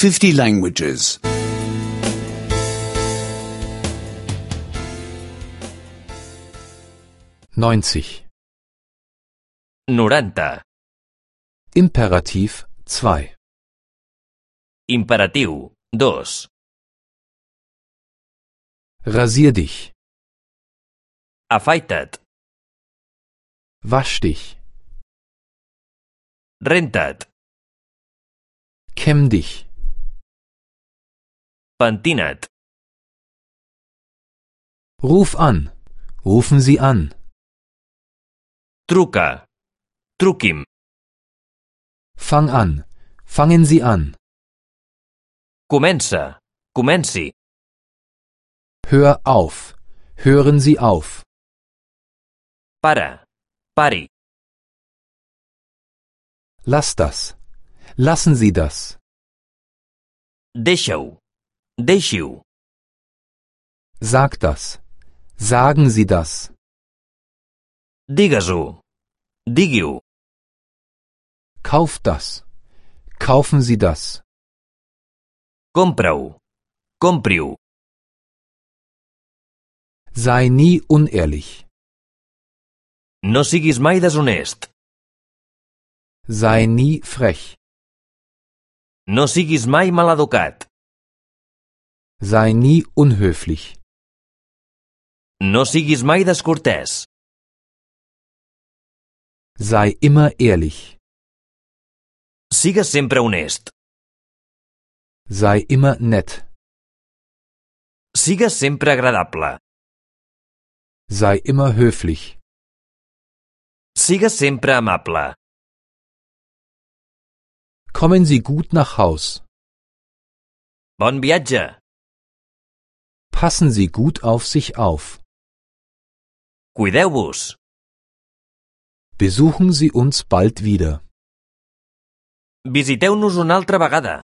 50 languages. 90. 90. Imperativ 2. Imperatiu 2. Rasier dich. Afaita't. Wasch dich. Renta't. Kämm dich. Pentina't. Ruf an. Rufen Sie an. Truca. Truqui'm. Fang an. Fangen Sie an. Comença. Comenci. Hör auf. Hören Sie auf. Para. Pari. Lass das. Lassen Sie das. Deixa-ho. Deixi-ho. Sag das. Sagen Sie das. Digues-ho. Digui-ho. Kauf das. Kaufen Sie das. Compra-ho. Compri-ho. Sei nie unehrlich. No siguis mai deshonest. Sei nie frech. No siguis mai maleducat. Sei nie unhöflich. No siguis mai descortès. Sei immer ehrlich. Sigues sempre honest. Sei immer nett. Sigues sempre agradable. Sei immer höflich. Sigues sempre amable. Kommen Sie gut nach Haus. Bon viatge. Passen Sie gut auf sich auf. Cuideu-vos. Besuchen Sie uns bald wieder. Visiteu-nos una altra vegada.